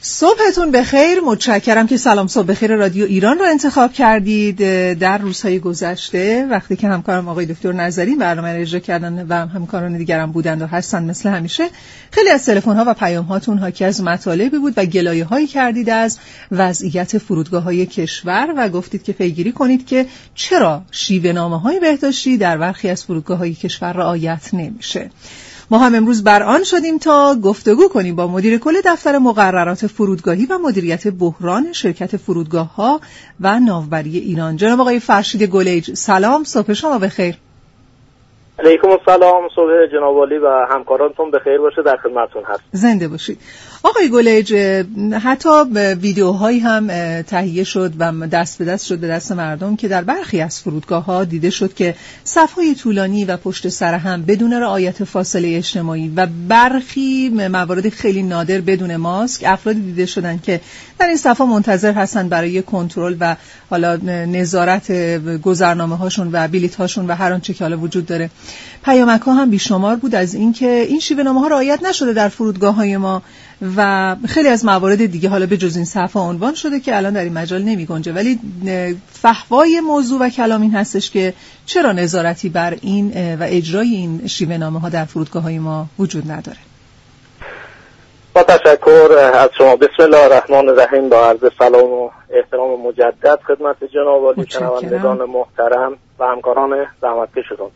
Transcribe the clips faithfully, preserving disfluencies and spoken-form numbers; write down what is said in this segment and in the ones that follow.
صبحتون بخیر. متشکرم که سلام صبح بخیر رادیو ایران را انتخاب کردید. در روزهای گذشته وقتی که همکارم آقای دکتر نظری برنامه را اجرا کردن و همکاران دیگرم بودند و هستند مثل همیشه، خیلی از تلفن‌ها و پیام‌هاتون حاکی از مطالبی بود و گلایه‌هایی کردید از وضعیت فرودگاه‌های کشور و گفتید که پیگیری کنید که چرا شیوه‌نامه‌های بهداشتی در برخی از فرودگاه‌های کشور رعایت نمیشه. ما هم امروز بر آن شدیم تا گفتگو کنیم با مدیر کل دفتر مقررات فرودگاهی و مدیریت بحران شرکت فرودگاه‌ها و ناوبری ایران، جناب آقای فرشید گلیج. سلام، صبح شما بخیر. علیکم السلام، صبح جناب عالی و همکارانتون بخیر باشه. در خدمتتون هست. زنده باشید. آقای گلیج، حتی ویدیوهایی هم تهیه شد و دست به دست شد به دست مردم که در برخی از فرودگاه‌ها دیده شد که صف‌های طولانی و پشت سر هم بدون رعایت فاصله اجتماعی و برخی موارد خیلی نادر بدون ماسک افرادی دیده شدن که در این صف‌ها منتظر هستن برای کنترل و حالا نظارت گذرنامه‌هاشون و بلیط‌هاشون و هر آنچه که حالا وجود داره. پیامک‌ها هم بیشمار بود از اینکه این شیوه‌نامه‌ها رعایت نشده در فرودگاه‌های ما و خیلی از موارد دیگه حالا به جز این صفحه عنوان شده که الان در این مجال نمی‌گنجه، ولی فحوای موضوع و کلام این هستش که چرا نظارتی بر این و اجرای این شیوه‌نامه‌ها در فرودگاه‌های ما وجود نداره. با تشکر از شما. بسم الله الرحمن الرحیم. با عرض سلام و احترام مجدد خدمت جناب عالی، شنوندگان محترم و همکاران زحمتکشتون.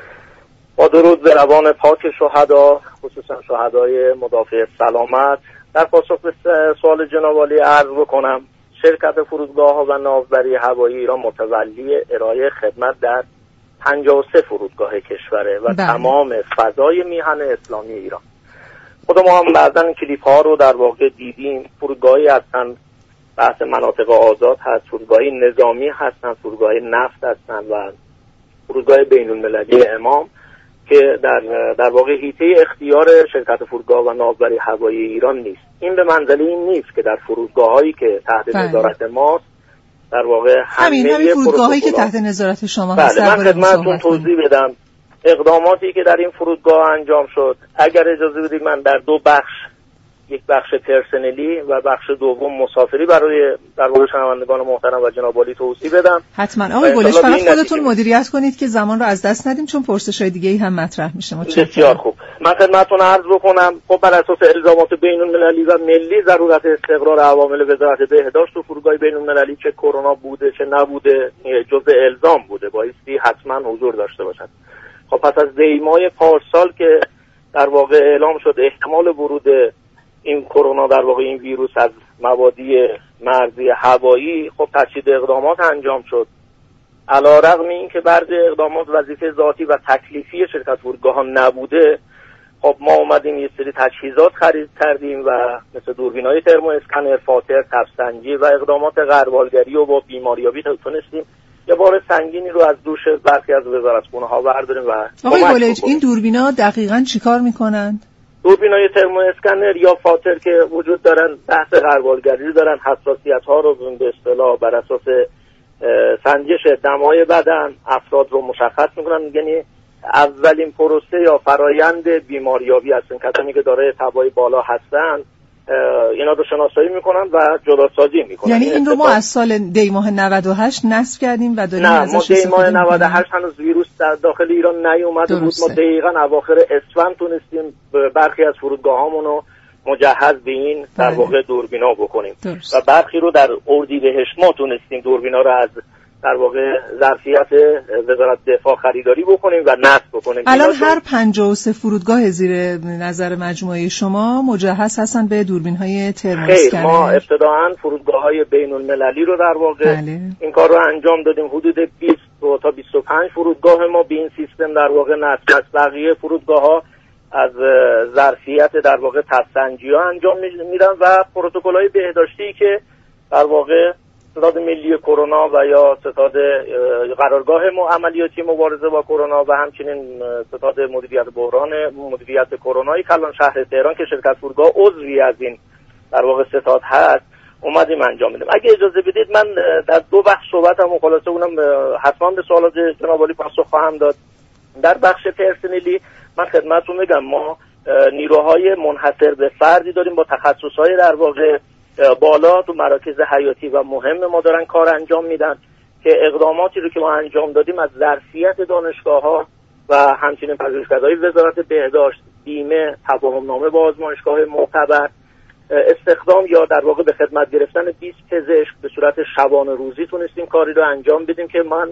با درود به روان پاک شهدا، خصوصا شهدای مدافع سلامت، در پاسخ به سوال جناب عالی عرض بکنم شرکت فرودگاه‌ها و ناوبری هوایی ایران متولی ارائه خدمت در پنجاه و سه فرودگاه کشوره و بله. تمام فضای میهن اسلامی ایران. خود ما هم بعضا کلیپ ها رو در واقع دیدیم. فرودگاهی هستن بحث مناطق آزاد هست، فرودگاهی نظامی هستن، فرودگاهی نفت هستن و فرودگاه بین المللی امام که در در واقع حیطه اختیار شرکت فرودگاه و ناوبری هوایی ایران نیست. این به منزله این نیست که در فرودگاه‌هایی که تحت بله. نظارت ماست در واقع همین همین فرودگاه‌هایی که تحت نظارت شما هست. بله، من خدمتتون توضیح بدم اقداماتی که در این فرودگاه انجام شد. اگر اجازه بدید من در دو بخش، یک بخش پرسنلی و بخش دوم مسافری، برای در واقع شنوندگان محترم و جناب عالی توضیح بدم. حتما آقای گلش، فقط خودتون مدیریت کنید که زمان رو از دست ندیم چون پرسش‌های دیگه‌ای هم مطرح میشه. بسیار خوب. من خدمتتون عرض بکنم خب بر اساس الزامات بین‌المللی و ملی ضرورت استقرار عوامل وزارت بهداشت و فرودگاه بین‌المللی چه کرونا بوده چه نبوده جزء الزام بوده، بایستی حتما حضور داشته باشد. خب پس از دیمای پارسال که در واقع اعلام شد احتمال ورود این کرونا در واقع این ویروس از موادی مرزی هوایی، خب تجدید اقدامات انجام شد. علیرغم این که بعضی اقدامات وظیفه ذاتی و تکلیفی شرکت فرودگاهان نبوده، خب ما اومدیم یه سری تجهیزات خرید کردیم و مثل دوربینای ترمو اسکنر، فاتر، تبسنجی و اقدامات غربالگری و با بیماریابی تونستیم یه بار سنگینی رو از دوش برخی از وزارتخونه ها برداریم. و آقای گلیج، این دوربینا دقیقاً چیکار میکنن؟ دوربینای ترمو اسکنر یا فاتر که وجود دارن بحث غربالگری دارن، حساسیت ها رو به اصطلاح بر اساس سنجش دمای بدن افراد رو مشخص میکنن. یعنی اولین پروسه یا فرایند بیماریابی هستن. کسانی که دارای تبای بالا هستن اینا رو شناسایی میکنن و جداسازی میکنن. یعنی این رو ما از سال دی ماه نود و هشت نصب کردیم و داریم ازش استفاده میکنیم. نه، ما دی ماه نود و هشت هنوز ویروس در داخل ایران نیومده بود. ما دقیقاً اواخر اسفند تونستیم برخی از فرودگاهامون رو مجهز به این در واقع دوربینا بکنیم درست. و برخی رو در اردیبهشت ما تونستیم دوربینا رو از در واقع ظرفیت وزارت دفاع خریداری بکنیم و نصب بکنیم. الان هر پنجاه و سه فرودگاه زیر نظر مجموعه شما مجهز هستن به دوربین‌های ترمو اسکنر؟ ما ابتداعاً فرودگاه‌های بین‌المللی رو در واقع بله. این کار رو انجام دادیم. حدود بیست تا بیست و پنج فرودگاه ما به این سیستم در واقع نصب است. بقیه فرودگاه‌ها از ظرفیت در واقع تبسنجی‌ها انجام میدن و پروتکل‌های بهداشتی که در واقع ستاد ملی کرونا و یا ستاد قرارگاه عملیاتی مبارزه با کرونا و همچنین ستاد مدیریت بحران مدیریت کرونایی کلان شهر تهران که شرکت فرودگاه عضوی از این در واقع ستاد هست اومدیم انجام میدیم. اگه اجازه بدید من در دو بخش صحبتم و خلاصه اونم حتما به سوالات جناب عالی پاسخ خواهم داد. در بخش پرسنلی من خدمتتون میگم ما نیروهای منحصر به فردی داریم با تخصصهای در واقع بالا تو مراکز حیاتی و مهم ما دارن کار انجام میدن که اقداماتی رو که ما انجام دادیم از ظرفیت دانشگاه‌ها و همچنین پژوهشکدهای وزارت بهداشت، بیمه، تفاهم‌نامه با آزمایشگاه معتبر، استخدام یا در واقع به خدمت گرفتن بیست پزشک به صورت شبانه روزی تونستیم کاری رو انجام بدیم که من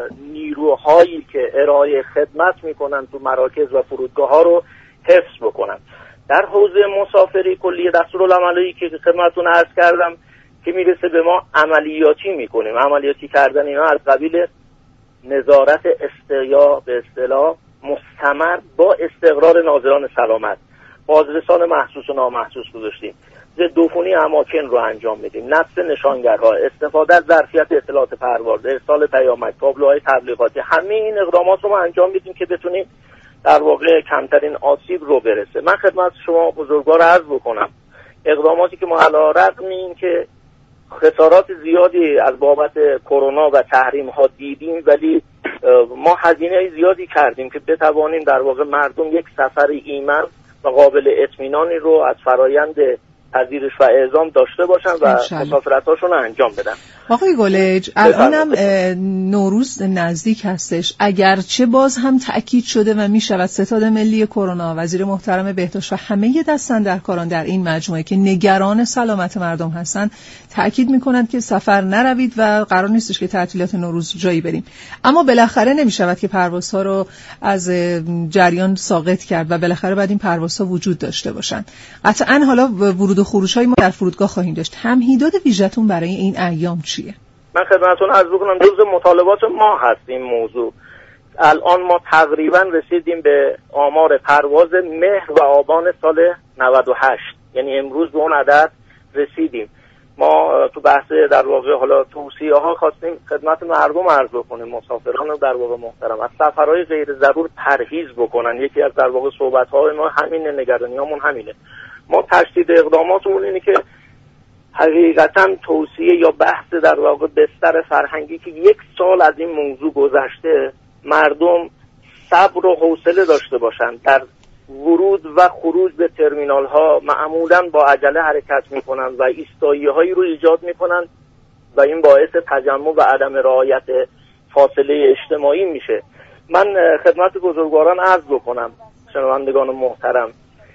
نیروهایی که ارائه خدمت میکنن تو مراکز و فرودگاه‌ها رو حفظ بکنم. در حوزه مسافری کلیه دستورالعملی که خدمتتون عرض کردم که میرسه به ما عملیاتی میکنیم. عملیاتی کردن اینا از قبیل نظارت استیا به اصطلاح مستمر با استقرار ناظران سلامت، بازرسان محسوس و نامحسوس گذاشتیم، ضد عفونی اماکن رو انجام میدیم، نصب نشانگرها، استفاده از ظرفیت اطلاعات پرواز، ارسال پیامک، تابلوهای تبلیغاتی، همه این اقدامات رو ما انجام میدیم که بتونیم در واقع کمترین آسیب رو برسه. من خدمت شما بزرگوار عرض بکنم اقداماتی که ما علی رغم این که خسارات زیادی از بابت کرونا و تحریم ها دیدیم، ولی ما هزینه زیادی کردیم که بتوانیم در واقع مردم یک سفر ایمن و قابل اطمینانی رو از فرایند پذیرش و اعزام داشته باشن و مسافرتاشون رو انجام بدن. آقای گلج، الانم نوروز نزدیک هستش، اگرچه باز هم تأکید شده و می شود ستاد ملی کرونا، وزیر محترم بهداشت و همه دستاندرکاران در این مجموعه که نگران سلامت مردم هستند تأکید می کنند که سفر نروید و قرار نیستش که تعطیلات نوروز جایی بریم. اما بالاخره نمی شود که پروازها رو از جریان ساقط کرد و بالاخره باید این پروازها وجود داشته باشند. قطعاً حالا ورود و خروج‌های ما در فرودگاه خواهیم داشت. تمهیدات ویژه‌تون برای این ایام چیه؟ من خدمتتون عرض بکنم جزء مطالبات ما هست این موضوع. الان ما تقریبا رسیدیم به آمار پرواز مهر و آبان سال نود و هشت، یعنی امروز به اون عدد رسیدیم. ما تو بحث در واقع حالا توصیه ها خواستیم خدمت مردم عرض بکنیم، مسافران رو در واقع محترم از سفرهای غیر ضرور پرهیز بکنن. یکی از در واقع صحبت های ما همینه، نگرانیامون همینه. ما تشدید اقداماتمون اینه که حقیقتا توصیه یا بحث در واقع بستر فرهنگی که یک سال از این موضوع گذشته، مردم صبر و حوصله داشته باشند. در ورود و خروج به ترمینال ها معمولا با عجله حرکت میکنن و ایستایی هایی رو ایجاد میکنن و این باعث تجمع و عدم رعایت فاصله اجتماعی میشه. من خدمت بزرگواران عرض بکنم، شنوندگان محترم،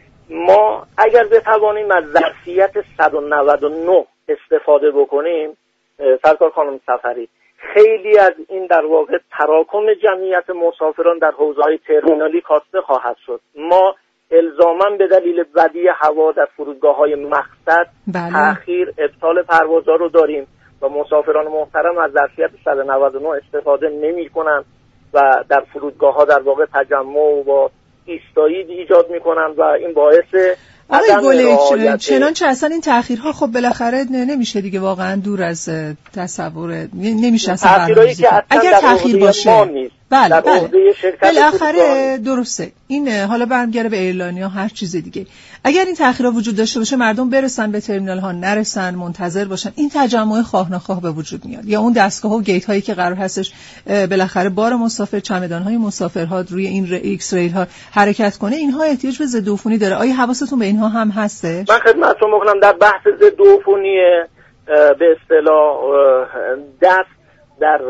ما اگر بتوانیم از ظرفیت صد و نود و نه استفاده بکنیم، سرکار خانم سفری، خیلی از این در واقع تراکم جمعیت مسافران در حوزه‌های ترمینالی کاسته خواهد شد. ما الزاماً به دلیل بدی هوا در فرودگاه‌های مقصد بله. تأخیر ابطال پروازها رو داریم و مسافران محترم از ظرفیت صد و نود و نه استفاده نمی‌کنند و در فرودگاه‌ها در واقع تجمع و ایستایی ایجاد میکنن و این باعث آقای گلج چنانچه اصلا این تأخیرها خب بالاخره نمیشه دیگه، واقعا دور از تصور نمیشه اصلا برنامه‌ریزی کنه. اگر تأخیر باشه بله بله بالاخره درسته. این حالا برمیگره به ایرلانیا هر چیز دیگه. اگر این تأخیرها وجود داشته باشه، مردم برسن به ترمینال ها نرسن، منتظر باشن، این تجمع خواه نخواه به وجود میاد. یا اون دستگاه و گیت هایی که قرار هستش بالاخره بار مسافر، چمدان های مسافرها روی این ایکس ریل ها حرکت کنه، اینها احتیاج به ضد عفونی داره. آیا حواستون به اینها هم هسته؟ من خدمتتون میگم در بحث ضد عفونی به اصطلاح دست در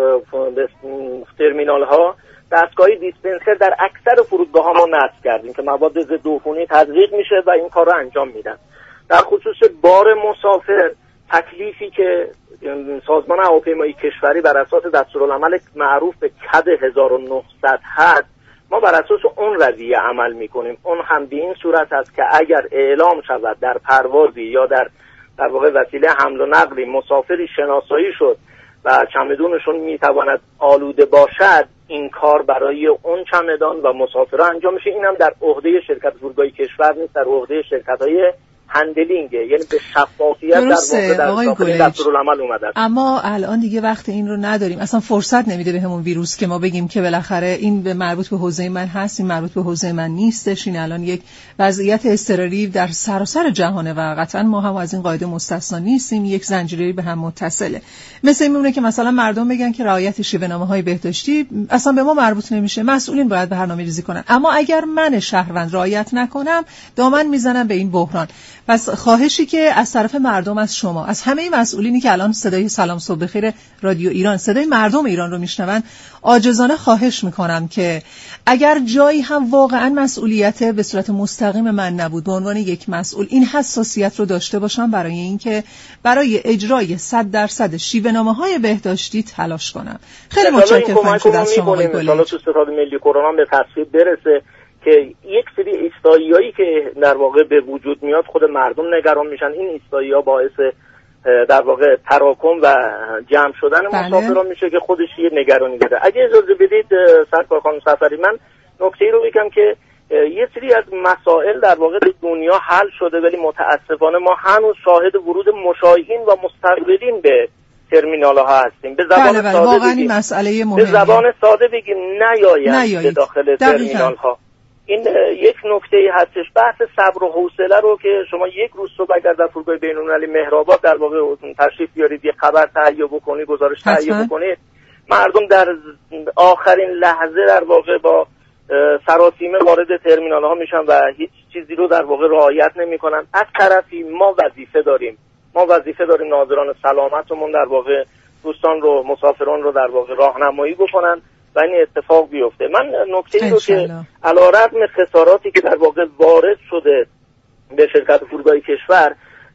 ترمینال ها دستگاه دیسپنسر در اکثر فرودگاه ها ما نصب کردیم که مواد ضد عفونی تزریق میشه و این کار رو انجام میدن. در خصوص بار مسافر، تکلیفی که سازمان هواپیمایی کشوری بر اساس دستورالعمل معروف به کد هزار و نهصد هست، ما بر اساس اون رویه عمل میکنیم. اون هم به این صورت است که اگر اعلام شود در پروازی یا در در واقع وسیله حمل و نقلی مسافری شناسایی شد و چمدونشون میتواند آلوده باشد، این کار برای اون چمدان و مسافرها انجام میشه. اینم در عهده شرکت فرودگاهی کشور نیست، در عهده شرکت‌های هندلینگه، یعنی به شفافیت در واقع در داخل دستورالعمل اومده. اما الان دیگه وقت این رو نداریم، اصلا فرصت نمیده به همون ویروس که ما بگیم که بالاخره این به مربوط به حوزه من هست، این مربوط به حوزه من نیستش. این الان یک وضعیت اضطراری در سراسر جهانه و قطعا ما هم از این قاعده مستثنا نیستیم، یک زنجیره به هم متصله. مثل این میمونه که مثلا مردم بگن که رعایت شیوه‌نامه‌های بهداشتی اصلا به ما مربوط نمیشه، مسئولین باید برنامه‌ریزی کنن. اما اگر من شهروند رعایت نکنم، دامن میزنم به این بحران. پس خواهشی که از طرف مردم از شما، از همه مسئولینی که الان صدای سلام صبح بخیر رادیو ایران، صدای مردم ایران رو میشنون، عاجزانه خواهش میکنم که اگر جایی هم واقعا مسئولیت به صورت مستقیم من نبود، به عنوان یک مسئول این حساسیت رو داشته باشم برای اینکه برای اجرای صد درصد شیوه‌نامه‌های بهداشتی تلاش کنم. خیلی متشکرم شدم از شما آقای گلیج. ان تو ستاد ملی کرونا به تصویب برسه که یک سری ایستایی‌هایی که در واقع به وجود میاد خود مردم نگران میشن. این ایستایی‌ها باعث در واقع تراکم و جمع شدن مسافران میشه که خودش یه نگرانی داره. اگه اجازه بدید سرکار خانم سفری، من نکته‌ای رو بگم که یه سری از مسائل در واقع در دنیا حل شده، ولی متاسفانه ما هنوز شاهد ورود مشایعین و مستقبلین به ترمینال ها هستیم. به زبان بله بله ساده واقعا بگیم، مسئله مهمه. به زبان ساده بگیم نیاید به داخل ترمینال ها. این یک نکته هستش. بحث صبر و حوصله رو که شما یک روز صبح اگر در فرودگاه بین‌المللی مهرآباد در واقع تشریف بیارید، یک خبر تهیه بکنید، گزارش تهیه بکنید، مردم در آخرین لحظه در واقع با سراسیمه وارد ترمینال ها میشن و هیچ چیزی رو در واقع رعایت نمیکنن. از طرفی ما وظیفه داریم ما وظیفه داریم ناظران سلامتمون در واقع دوستان رو، مسافران رو در واقع راهنمایی بکنن و این اتفاق بیفته. من نکته‌ای رو که علیرغم خساراتی که در واقع وارد شده به شرکت فرودگاهی کشور،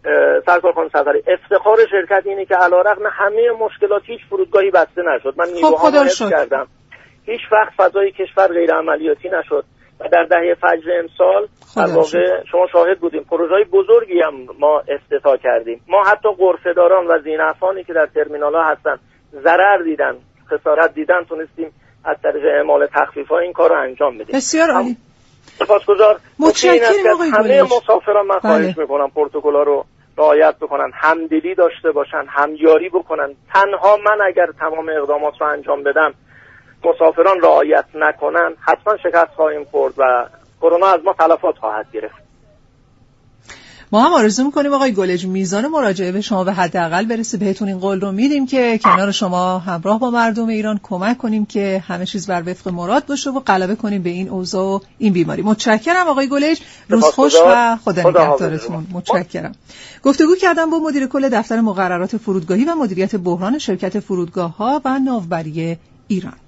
سرکار خانم سفری، افتخار شرکت اینه که علیرغم همه مشکلات هیچ فرودگاهی بسته نشد. من نیروها رو حفظ کردم، هیچ وقت فضای کشور غیر عملیاتی نشد و در دهه فجر امسال در واقع شما شاهد بودیم پروژه‌های بزرگی هم ما افتتاح کردیم. ما حتی غرفه‌داران و زینفانی که در ترمینال‌ها هستن ضرر دیدن، خسارت دیدن، تونستیم از طریق اعمال تخفیف‌ها این کار رو انجام بدیم. بسیار عالی. سپاسگزار. متشکرم آقای گلیج. همه مسافران من خواهش می‌کنم پروتکل‌ها رو رعایت بکنن، همدلی داشته باشن، همیاری بکنن. تنها من اگر تمام اقدامات رو انجام بدم، مسافران رعایت نکنن، حتما شکست خواهیم خورد و کرونا از ما تلفات خواهد گرفت. ما هم آرزو میکنیم آقای گلیج میزان مراجعه به شما به حداقل برسه. بهتون این قول رو میدیم که کنار شما همراه با مردم ایران کمک کنیم که همه چیز بر وفق مراد باشه و غلبه کنیم به این اوضاع و این بیماری. متشکرم آقای گلیج. روز خوش و خدا نگهدارتون. متشکرم. گفتگو کردم با مدیر کل دفتر مقررات فرودگاهی و مدیریت بحران شرکت فرودگاه‌ها و ناوبری ایران.